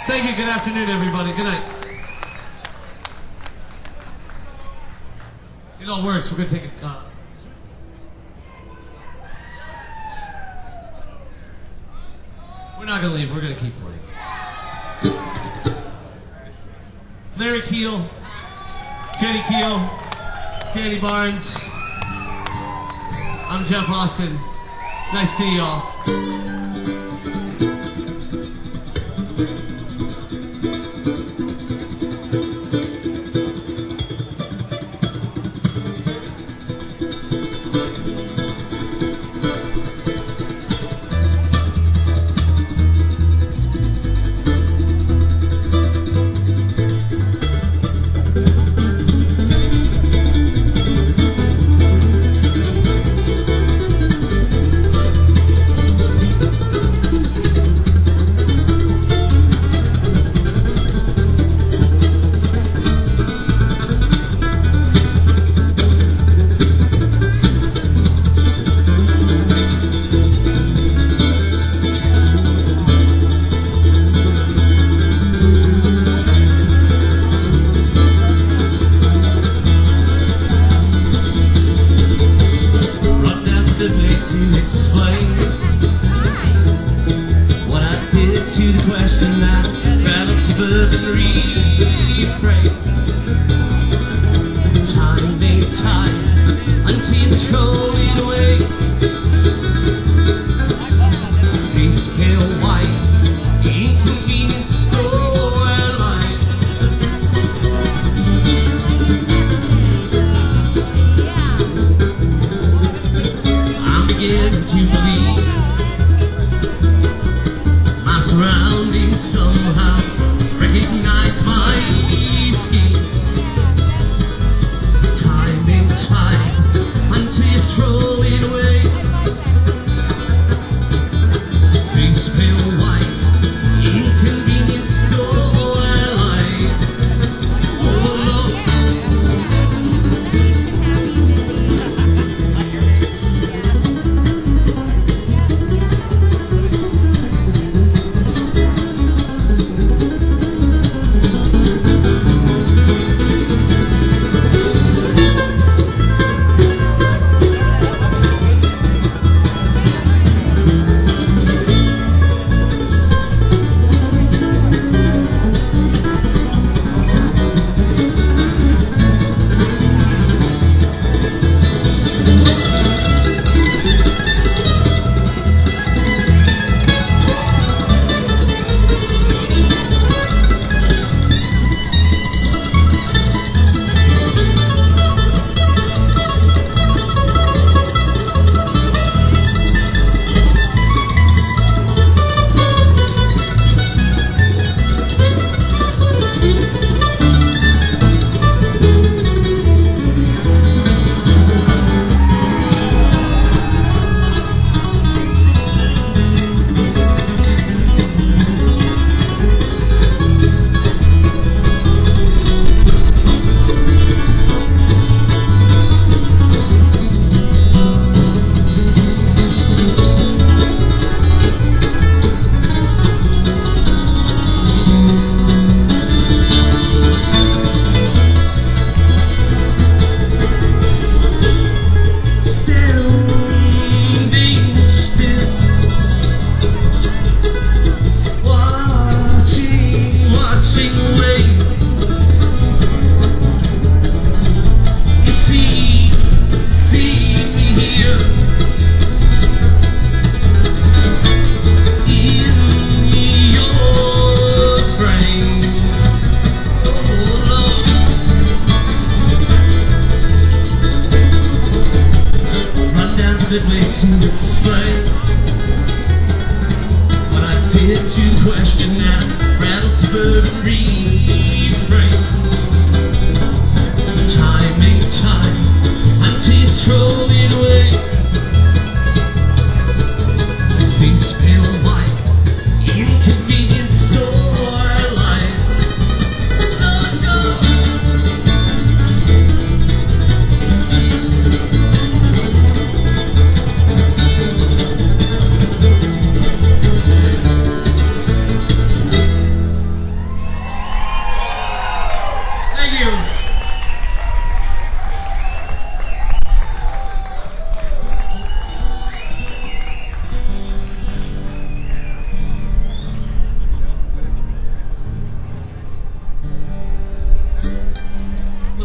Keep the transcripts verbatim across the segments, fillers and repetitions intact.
Thank you. Good afternoon, everybody. Good night. It all works. We're going to take a... Uh, we're not going to leave. We're going to keep playing. Larry Keel, Jenny Keel, Danny Barnes. I'm Jeff Austin. Nice to see y'all.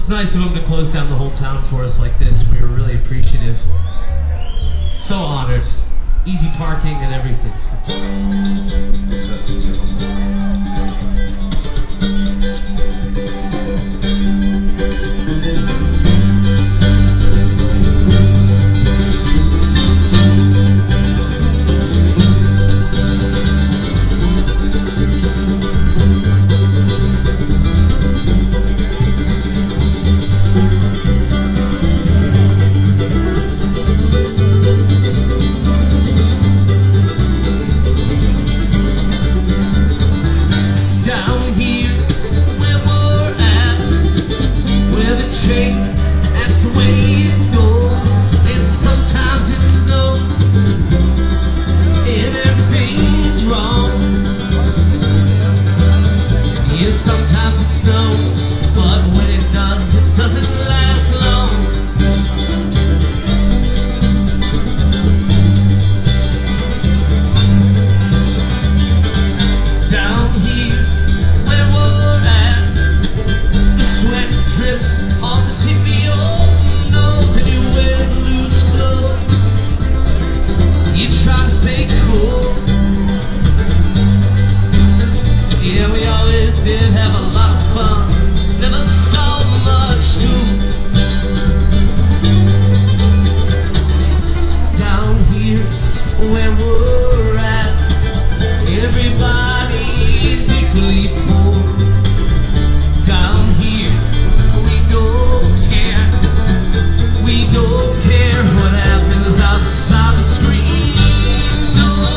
nice of him to close down the whole town for us like this. We were really appreciative. So honored. Easy parking and everything. So. That's the way it goes, and sometimes it snows, and everything's wrong. Yeah, sometimes it snows, but when it does, it doesn't last long. Down here, where we're at, the sweat drips off the tip of your nose, and you wear loose clothes. You try to stay cool. Yeah, we always did have a lot of fun. Never saw much too. Down here, where we're at, everybody is equally poor. Down here, we don't care. We don't care what happens outside the screen. No.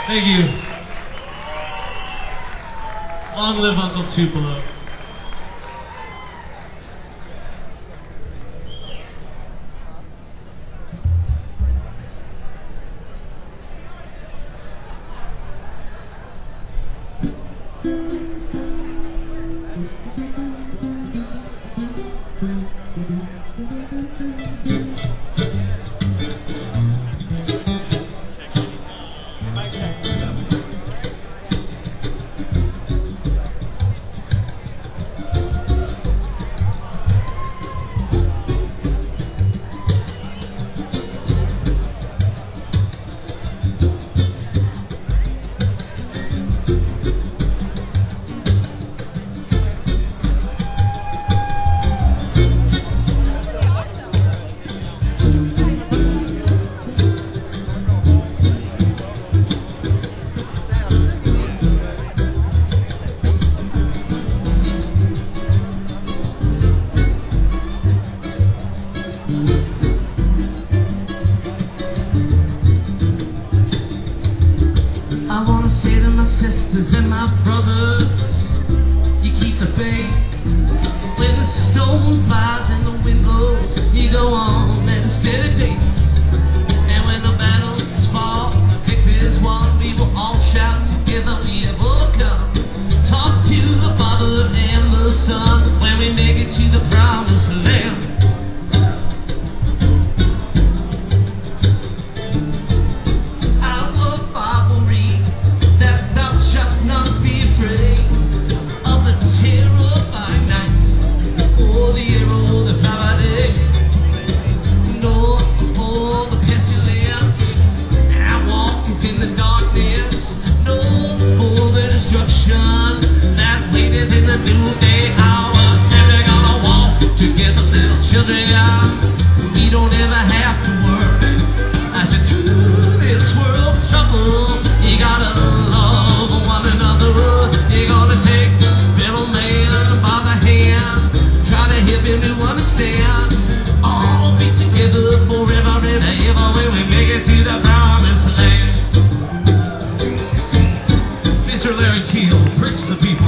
Thank you. Long live Uncle Tupelo. Say to my sisters and my brothers, you keep the faith. When the storm flies and the wind blows, you go on at a steady pace. And when the battles fall, the victory is won, we will all shout together, we have overcome. Talk to the Father and the Son when we make it to the promised land. We don't ever have to worry. I said through this world trouble, you gotta love one another. You gotta take the fellow man by the hand, try to help him to understand. All be together forever and ever when we make it to the promised land. Mister Larry Keel, preach the people.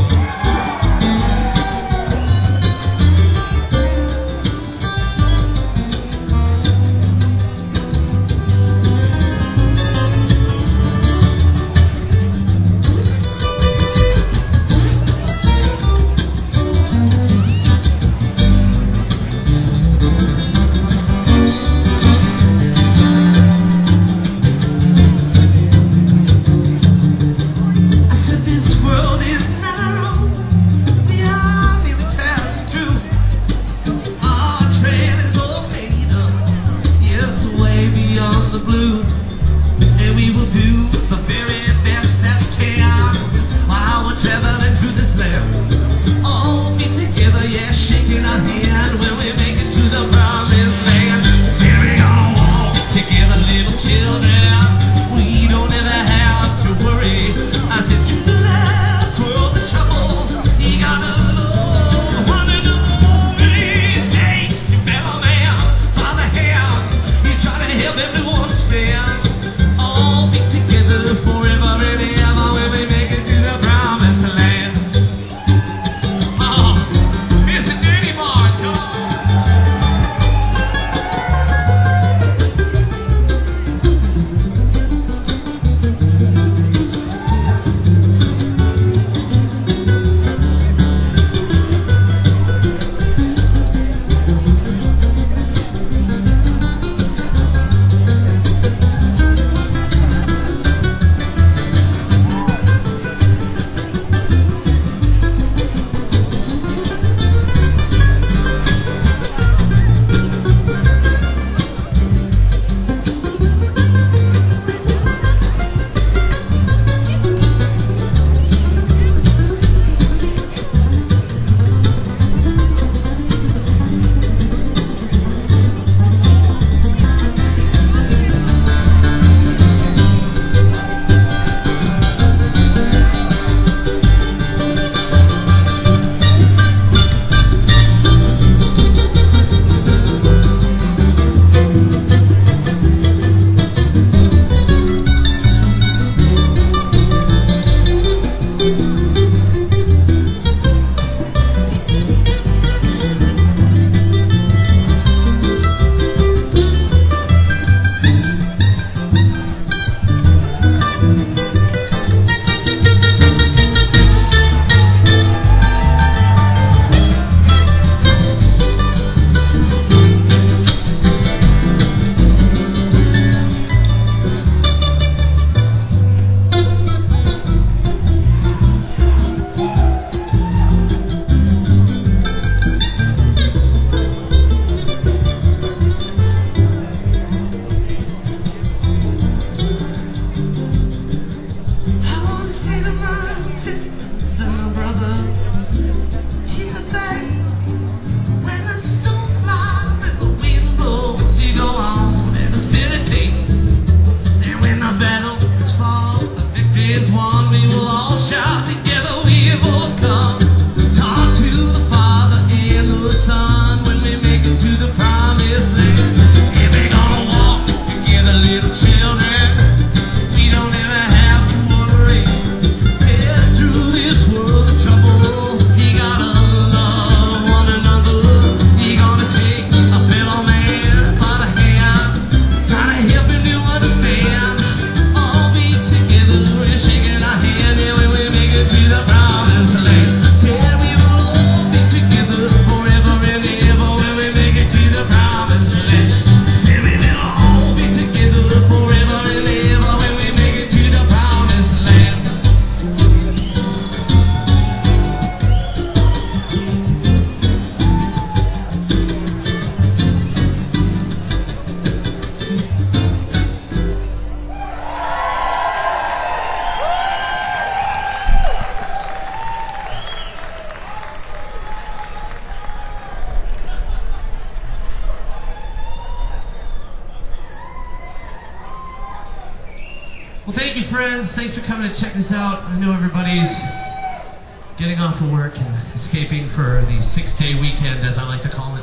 Well, thank you, friends. Thanks for coming to check us out. I know everybody's getting off of work and escaping for the six-day weekend, as I like to call it.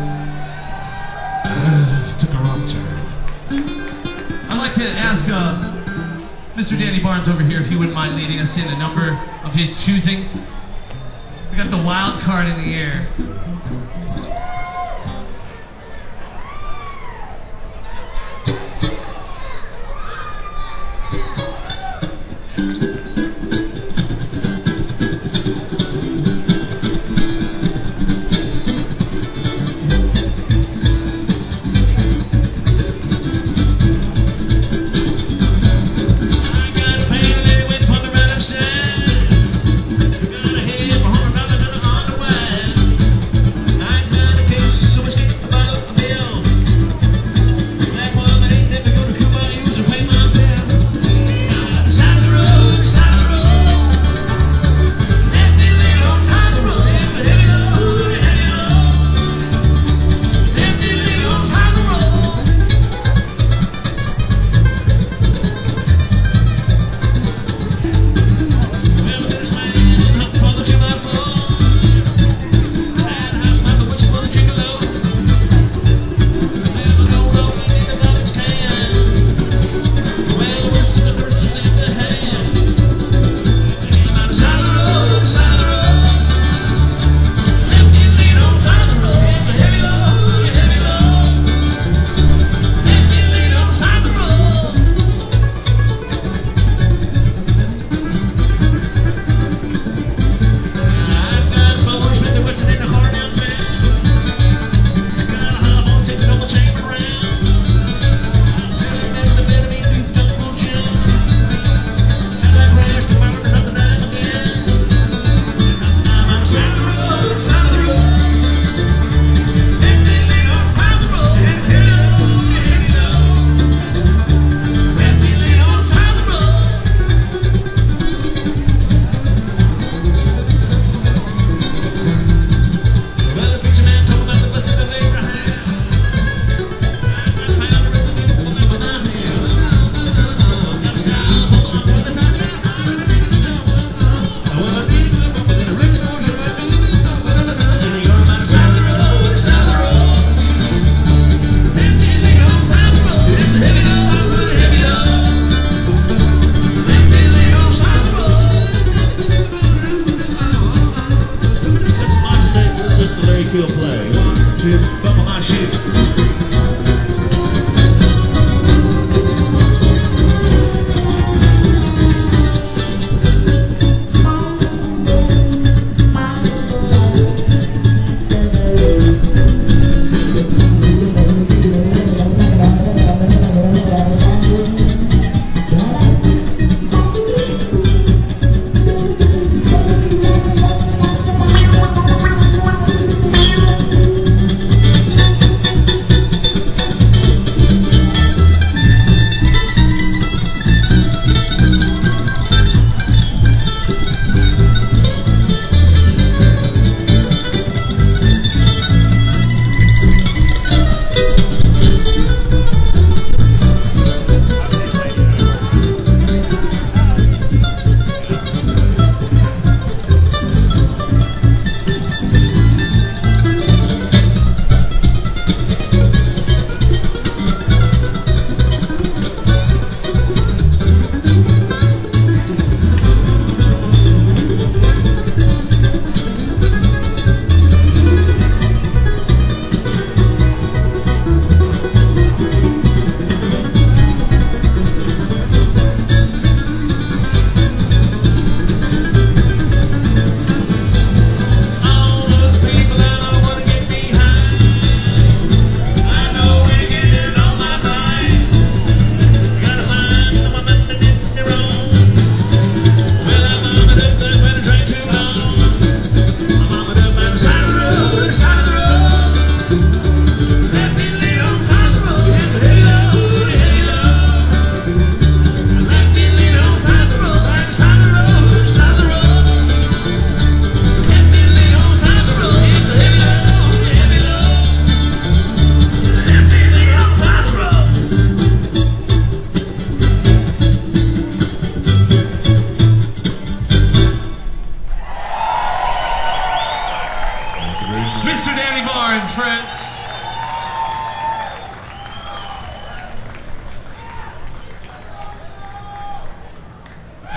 Uh, took a wrong turn. I'd like to ask uh, Mister Danny Barnes over here if he wouldn't mind leading us in a number of his choosing. We got the wild card in the air. I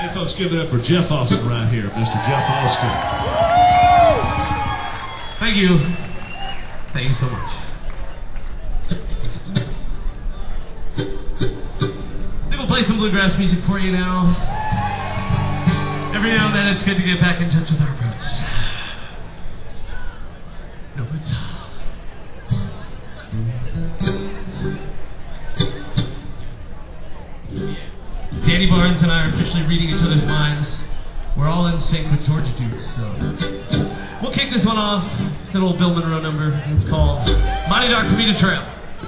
Hey folks, give it up for Jeff Austin right here, Mister Jeff Austin. Thank you. Thank you so much. I think we'll play some bluegrass music for you now. Every now and then it's good to get back in touch with our roots. No roots. Danny Barnes and I are officially reading each other's minds. We're all in sync with George Duke, so we'll kick this one off with an old Bill Monroe number. It's called Mighty Dark for Me to Trail.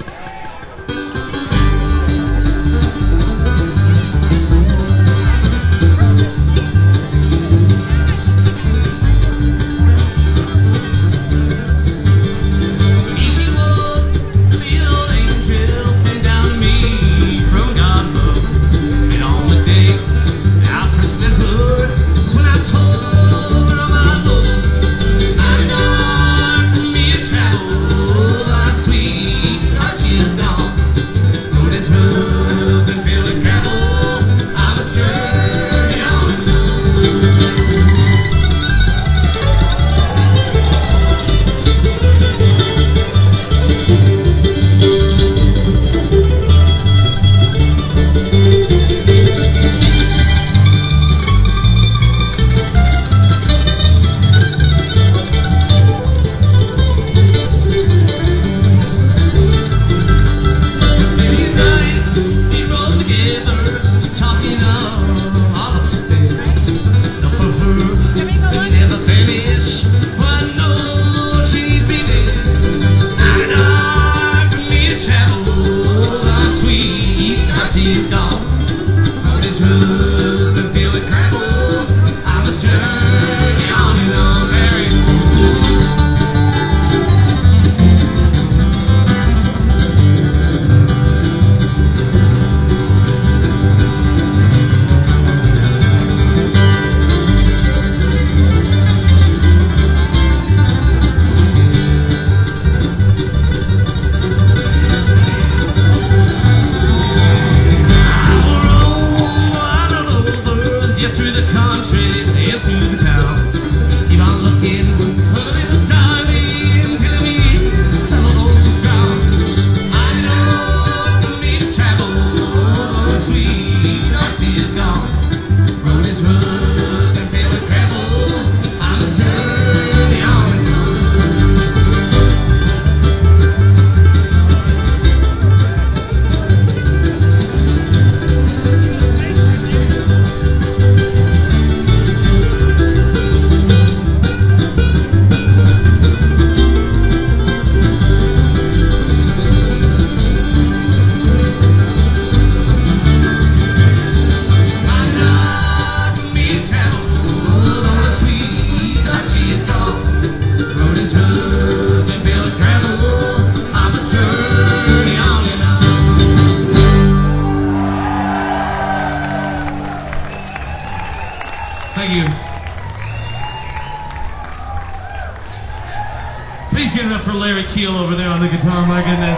Keel over there on the guitar, my goodness.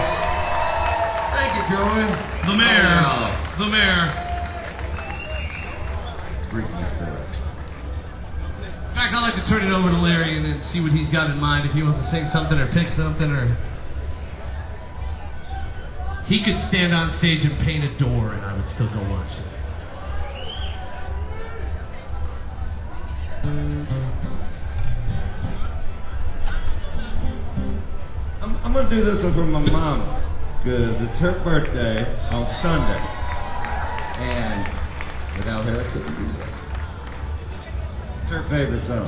Thank you, Joey. The mayor. Oh, the mayor. Freaky stuff. In fact, I'd like to turn it over to Larry and then see what he's got in mind, if he wants to sing something or pick something, or he could stand on stage and paint a door and I would still go watch it. I'm gonna do this one for my mama, because it's her birthday on Sunday. And without her, I couldn't do that. It's her favorite song.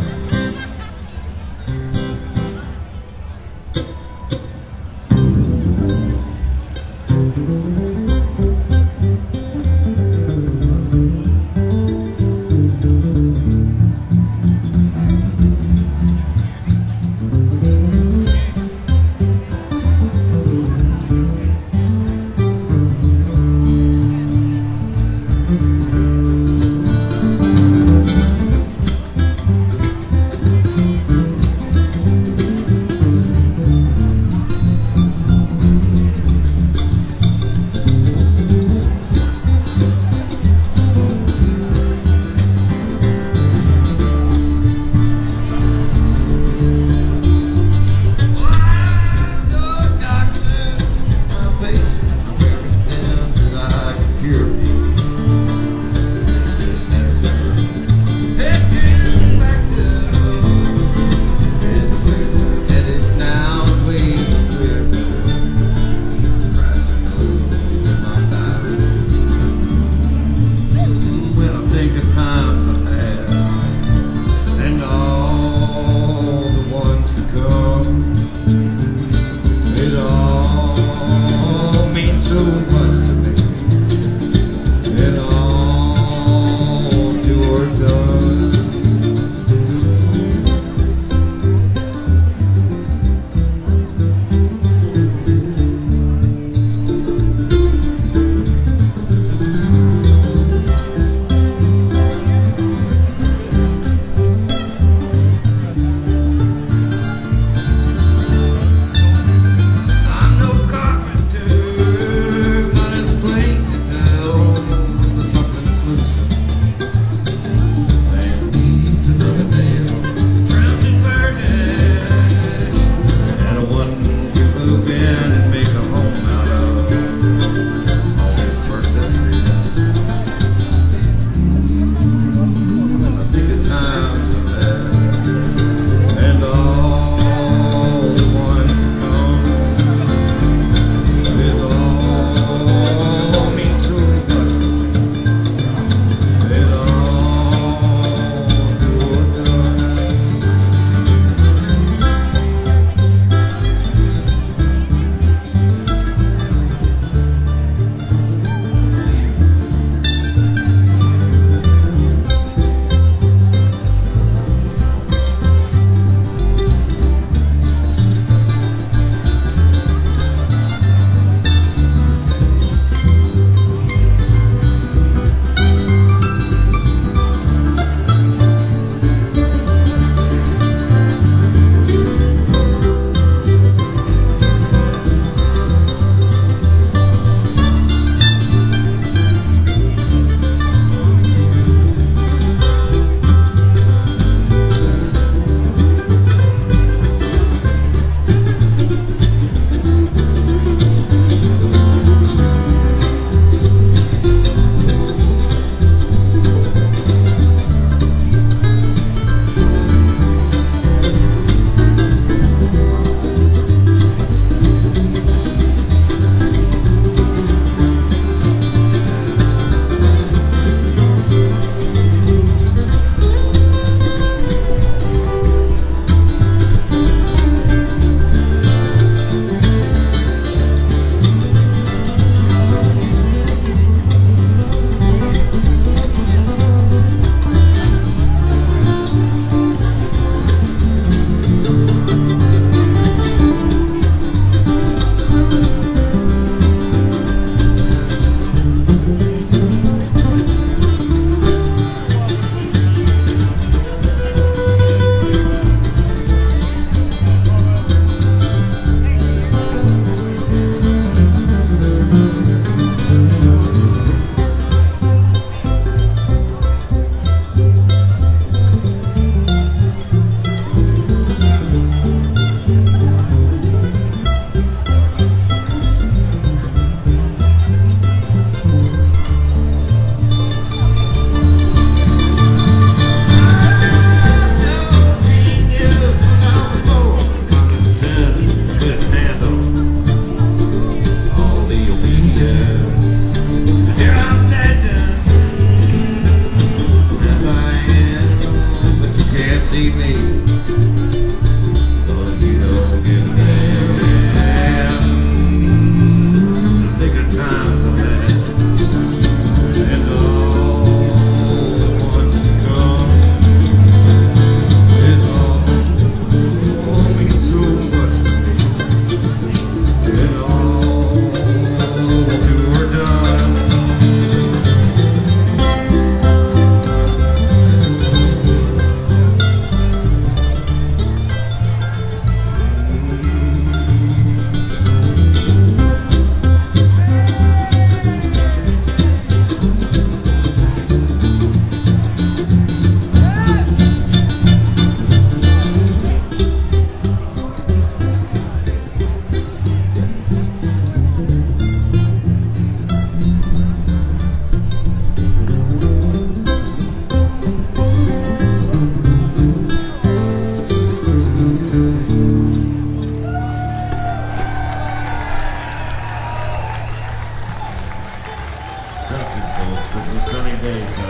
sunny day, so.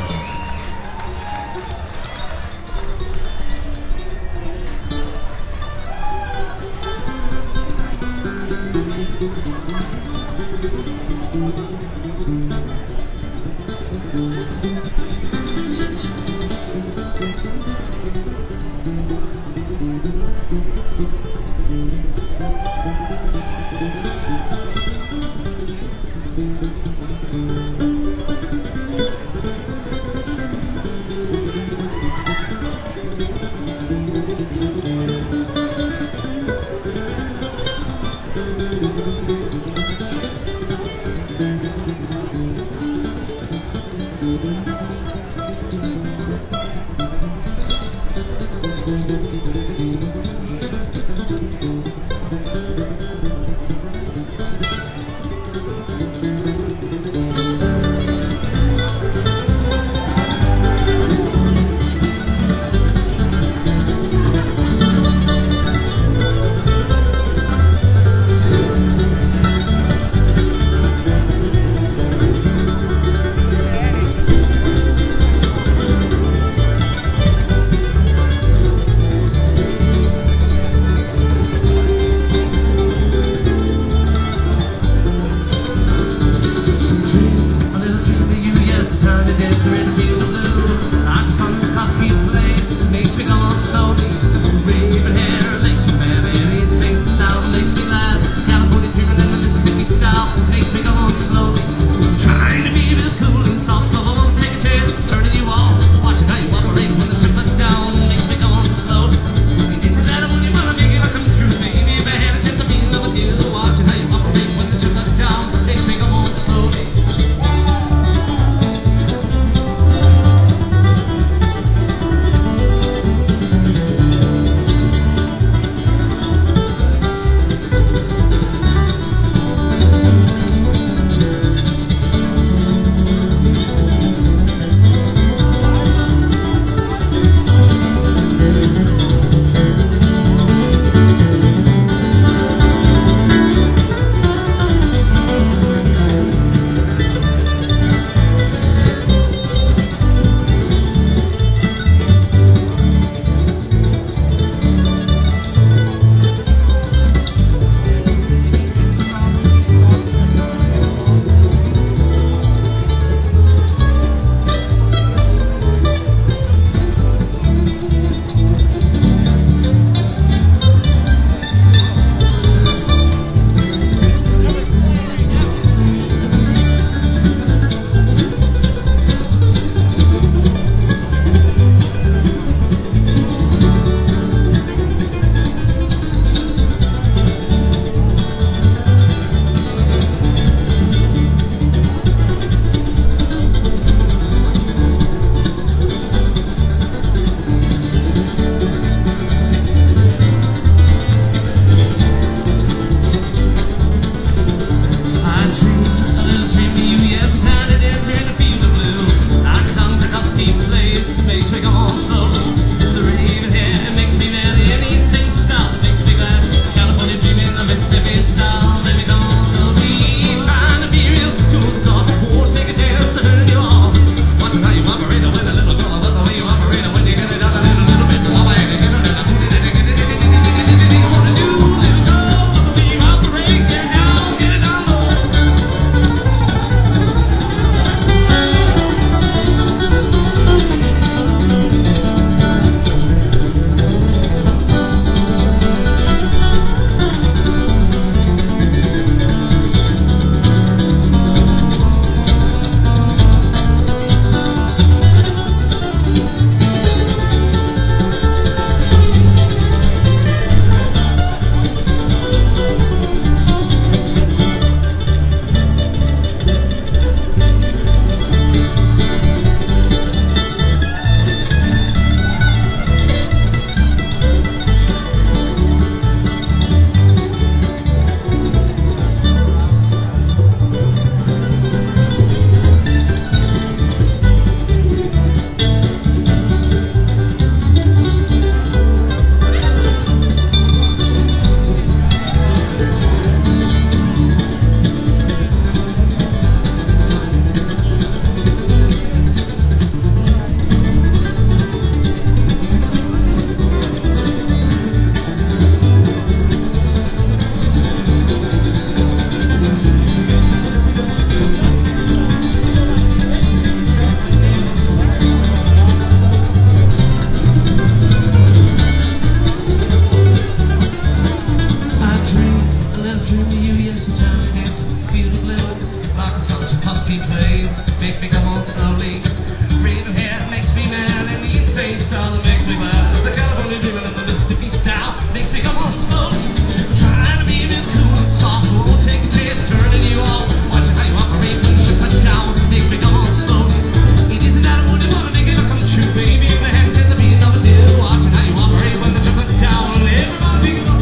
slowly. Raven hair makes me mad, and the insane style that makes me mad. The California dreaming and the Mississippi style makes me come on slowly. Trying to be a bit cool and soft, won't take a chance turning you off. Watching how you operate when you shut down makes me come on slowly. It isn't that I wouldn't want to make it come true, baby. If my hands said to be another deal, watching how you operate when the shut down. Everybody pick it up.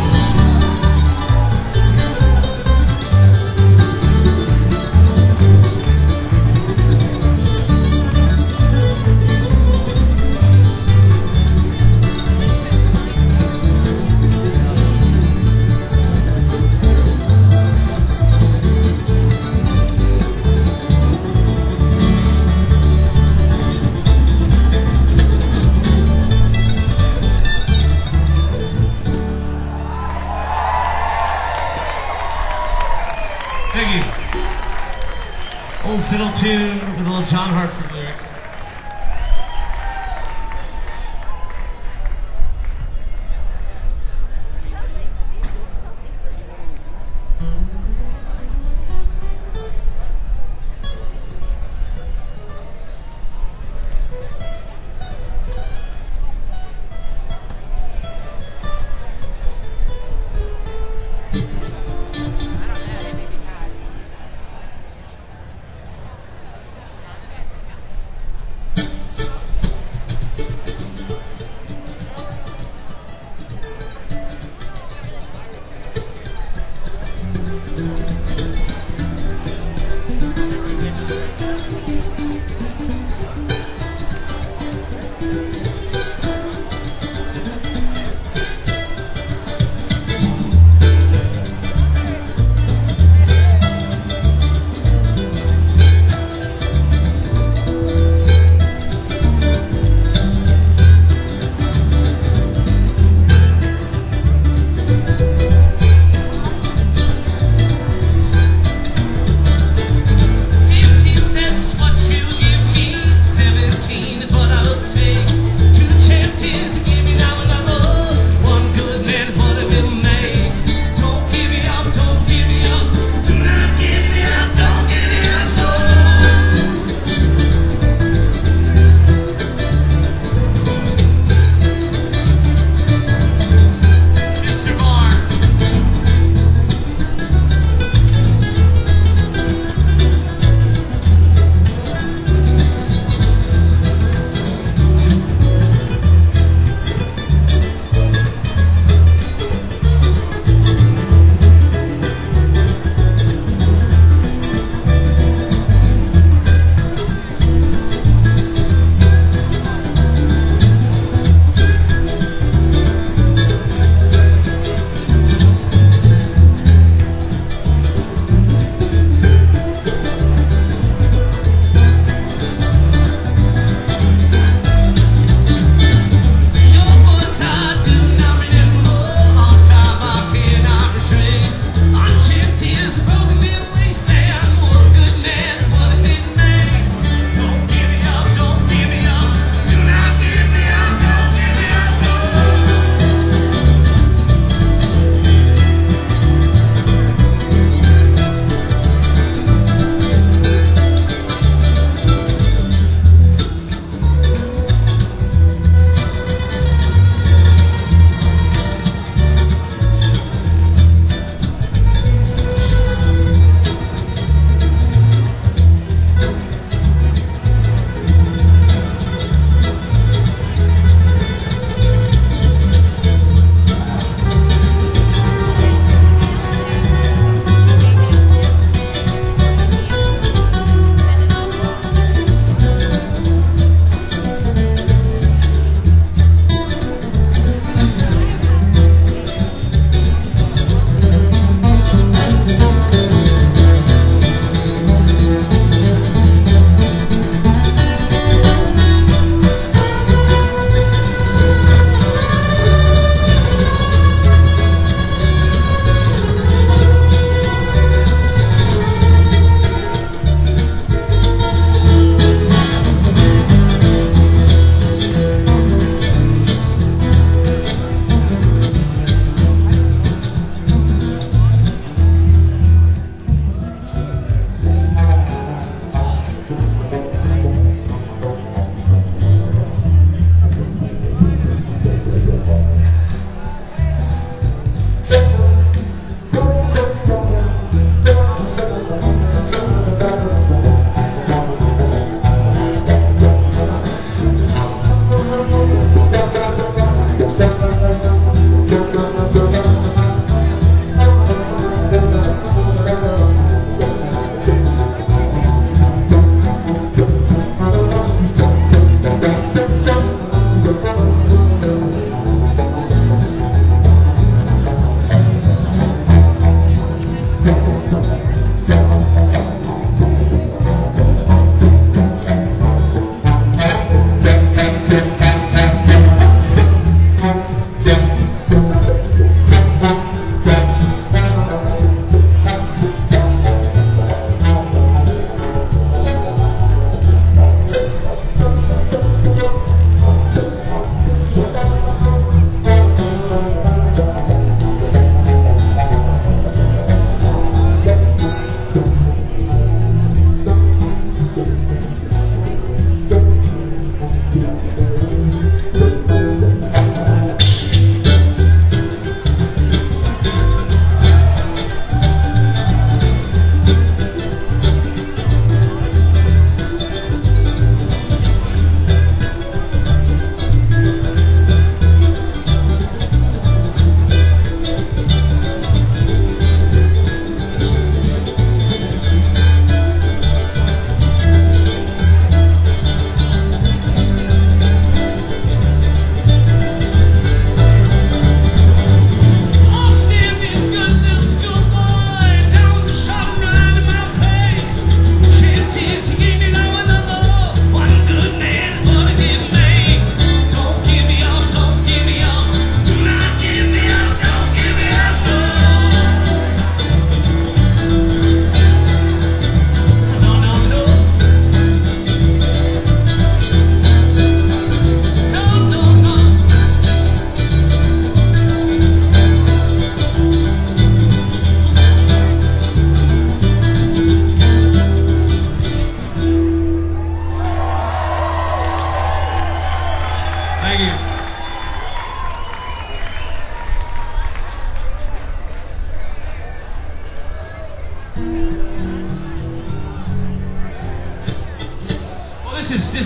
Thank you. Old fiddle tune with a little John Hartford lyrics.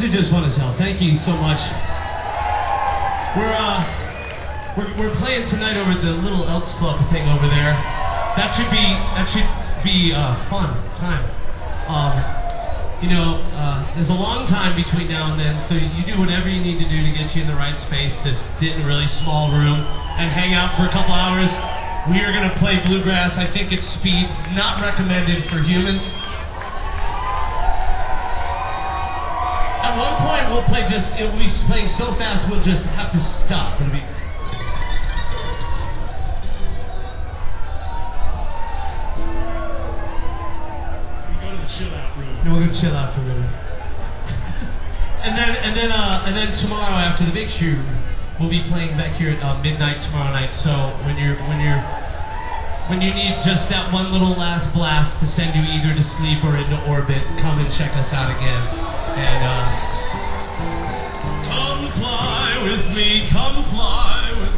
mostly just fun as hell. Thank you so much. We're uh, we're, we're playing tonight over at the Little Elks Club thing over there. That should be that should be uh, fun time. Um, you know, uh, there's a long time between now and then, so you do whatever you need to do to get you in the right space to sit in a really small room and hang out for a couple hours. We are gonna play bluegrass. I think it's speeds, not recommended for humans. At one point, we'll play just, it'll be playing so fast, we'll just have to stop. It'll be. Go to the chill out room. No, we're gonna chill out for a minute. and then, and then, uh, and then tomorrow after the big shoot, we'll be playing back here at uh, midnight tomorrow night. So when you're, when you're, when you need just that one little last blast to send you either to sleep or into orbit, come and check us out again. And uh, come fly with me, come fly with me.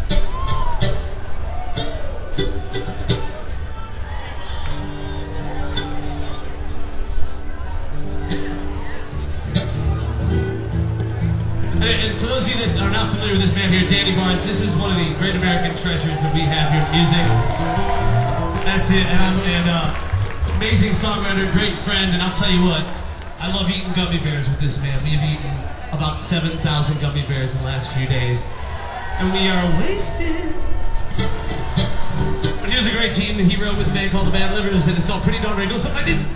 And for those of you that are not familiar with this man here, Danny Barnes, this is one of the great American treasures that we have here in music. That's it, and I'm an uh, amazing songwriter, great friend, and I'll tell you what, I love eating gummy bears with this man. We've eaten about seven thousand gummy bears in the last few days, and we are wasted. But here's a great team that he wrote with a band called the Bad Livers, and it's called Pretty Darn Right. It goes something like this.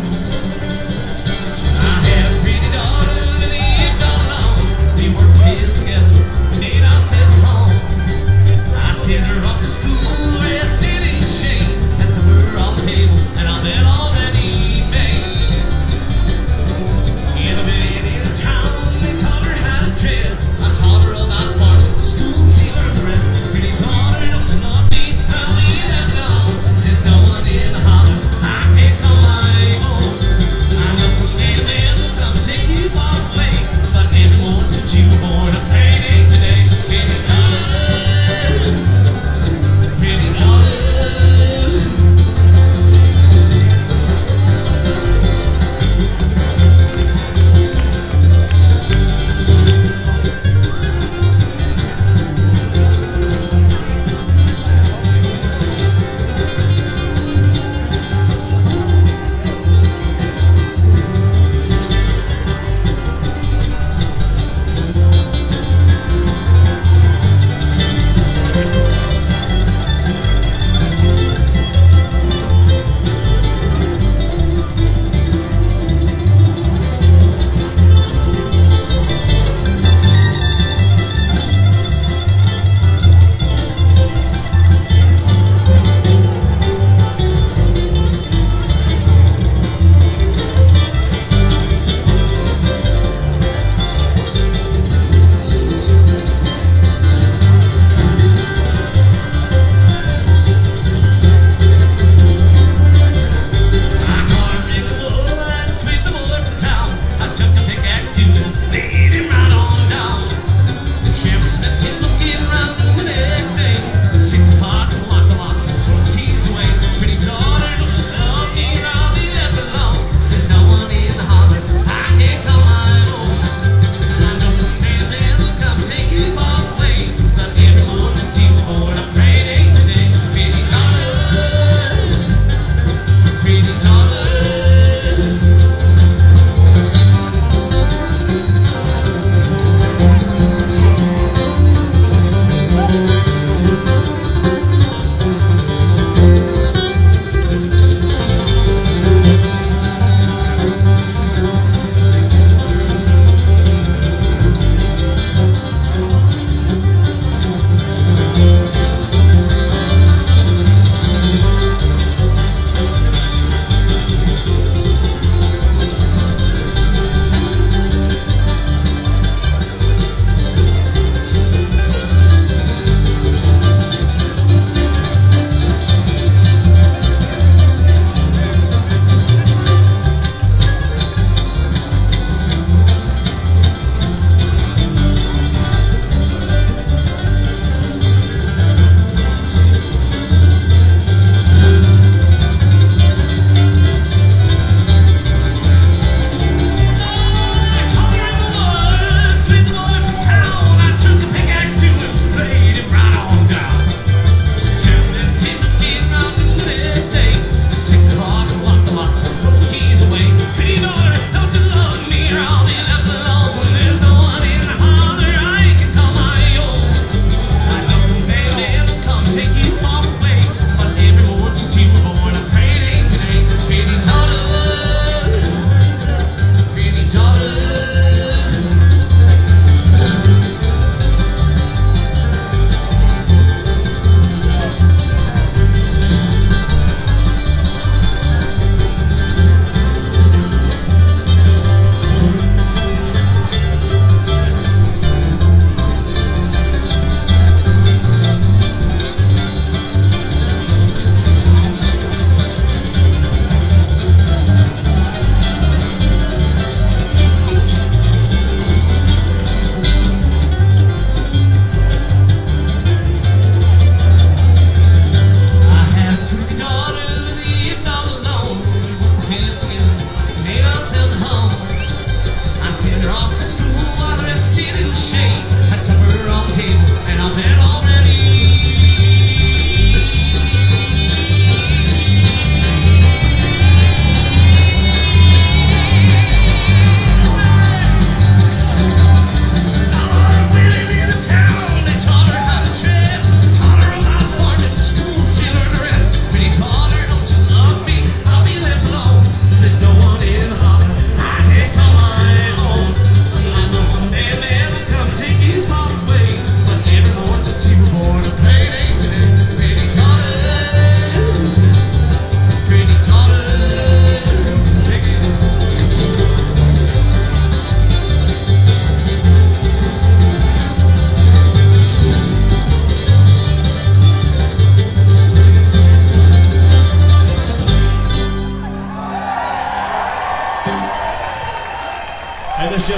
His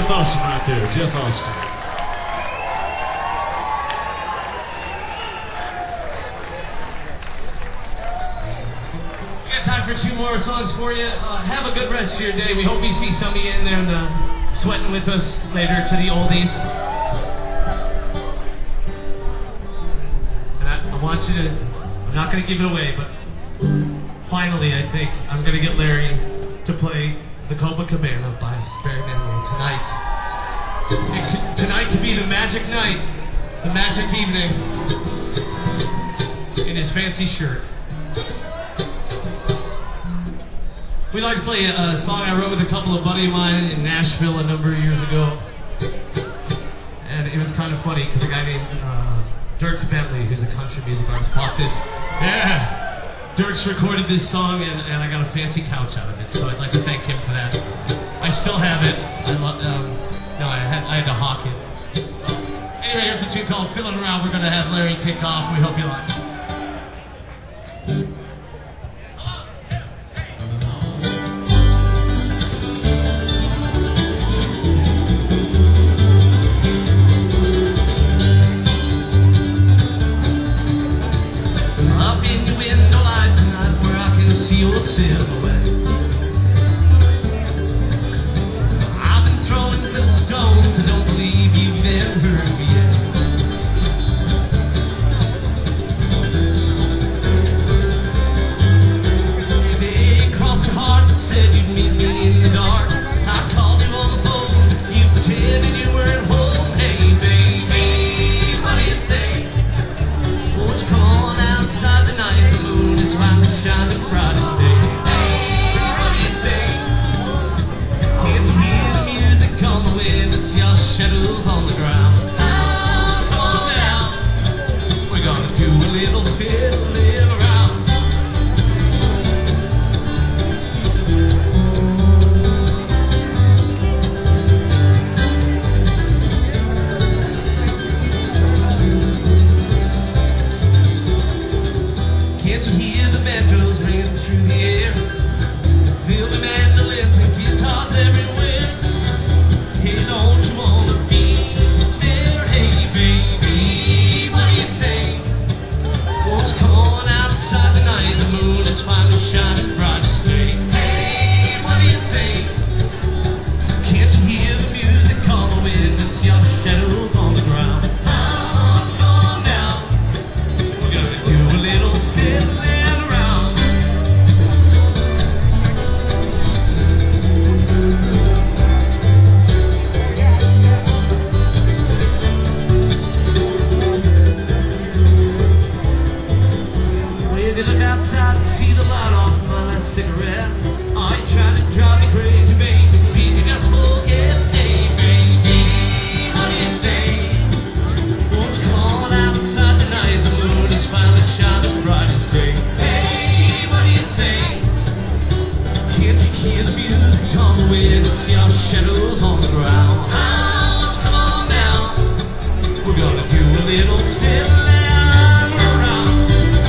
Jeff Austin right there, Jeff Austin. We got time for two more songs for you. Uh, have a good rest of your day. We hope we see some of you in there in the sweating with us later to the oldies. And I, I want you to, I'm not going to give it away, but finally I think I'm going to get Larry to play the Copacabana by Barry Manilow tonight. It could, tonight could be the magic night, the magic evening, in his fancy shirt. We like to play a, a song I wrote with a couple of buddy of mine in Nashville a number of years ago. And it was kind of funny because a guy named uh, Dierks Bentley, who's a country music artist, bought this. Yeah! Dierks recorded this song and, and I got a fancy couch out of it, so I'd like to thank him for that. I still have it. I lo- um, no, I had, I had to hawk it. Anyway, here's a tune called Fiddling Around. We're going to have Larry kick off. We hope you like it. See your silhouette. I've been throwing little stones. I don't believe you've ever heard me yet. Today crossed your heart and said you'd meet me in the dark. I called you on the phone. You pretended you were at home. Hey baby, what do you say? Won't you come on outside tonight? The moon is finally shining bright as day. Hey, what do you say? Can't you hear the music on the wind? It's your shadows on the ground. Oh, come on now. We're gonna do a little fiddling around. Can't you hear the banjos ringing through the air? Feel the mandolins and guitars everywhere. Hey, don't you wanna be there? Hey, baby, what do you say? Won't you come on outside tonight? The moon is finally shining bright as day. Hey, what do you say? Can't you hear the music on the wind? It's your shadows on the ground. Oh, come down. We're gonna do a little fiddling around. When you look outside and see the light off my last cigarette, are you trying to drive me crazy, baby? Did you just forget? Hey, baby, what do you say? Won't you come on outside tonight? The moon is finally shining bright as day. Hey, what do you say? Can't you hear the music on the wind? It's your shadows on the ground. Oh, come on now. We're gonna do a little fiddling around.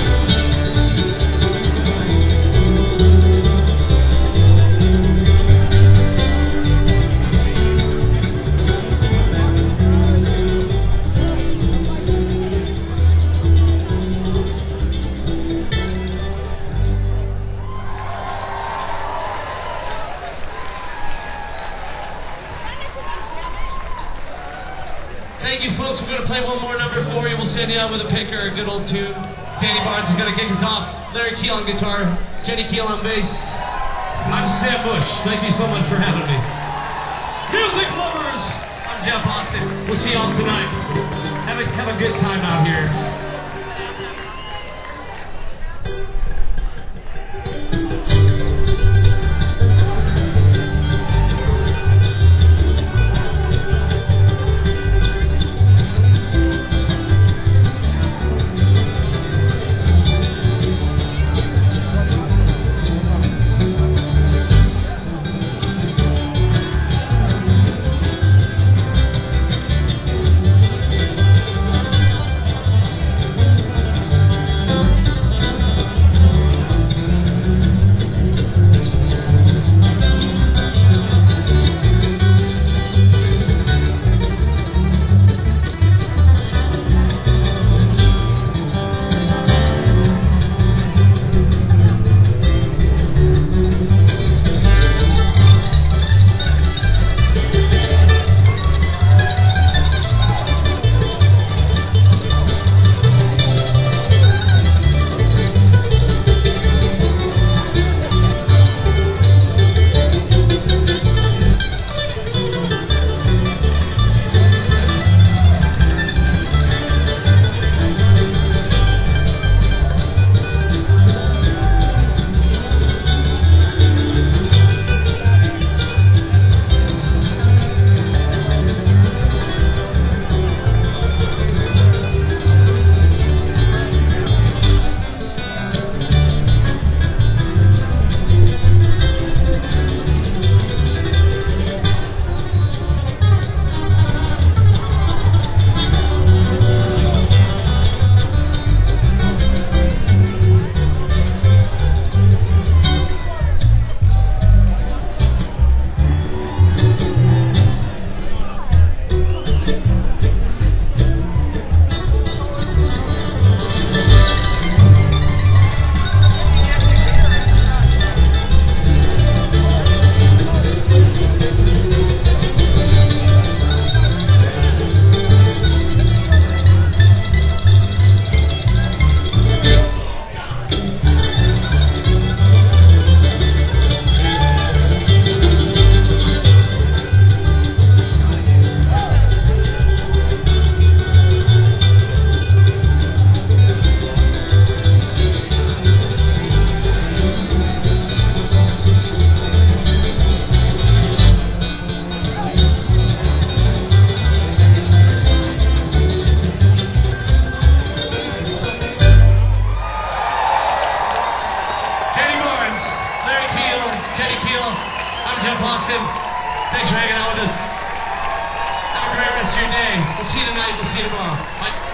Thank you, folks. We're going to play one more number for you. We'll send you out with a picker, a good old tune. Danny Barnes is going to kick us off. Larry Keel on guitar. Jenny Keel on bass. I'm Sam Bush. Thank you so much for having me. Music lovers! I'm Jeff Austin. We'll see y'all tonight. Have a, have a good time out here. Peel. I'm Jeff Austin. Thanks for hanging out with us. Have a great rest of your day. We'll see you tonight. We'll see you tomorrow. Bye.